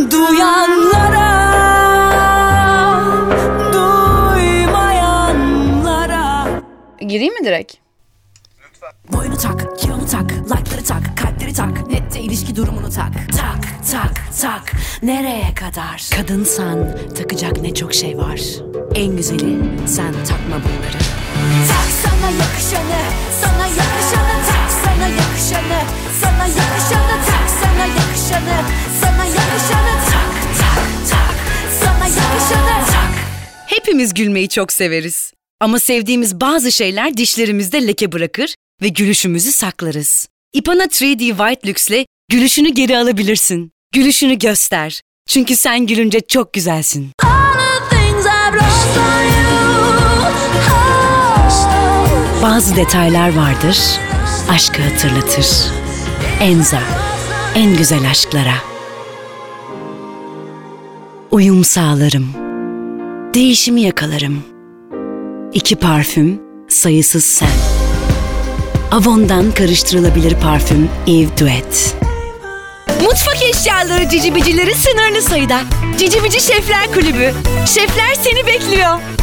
Duyanlara, duymayanlara. Gireyim mi direkt? Boyunu tak, kilonu tak, like'ları tak, kalpleri tak, nette ilişki durumunu tak. Tak, tak, tak, nereye kadar? Kadınsan takacak ne çok şey var. En güzeli sen takma bunları. Tak sana yakışanı, sana yakışanı, tak sana yakışanı, sana yakışanı, tak sana yakışanı, sana yakışanı, tak, tak, tak, sana yakışanı, tak. Hepimiz gülmeyi çok severiz. Ama sevdiğimiz bazı şeyler dişlerimizde leke bırakır ve gülüşümüzü saklarız. Ipana 3D White Luxe'le gülüşünü geri alabilirsin. Gülüşünü göster. Çünkü sen gülünce çok güzelsin. Bazı detaylar vardır, aşkı hatırlatır. Enza, en güzel aşklara. Uyum sağlarım. Değişimi yakalarım. 2 parfüm, sayısız sen. Avon'dan karıştırılabilir parfüm Eve Duet. Mutfak eşyaları cicibicileri sınırlı sayıda. Cicibici Şefler Kulübü. Şefler seni bekliyor.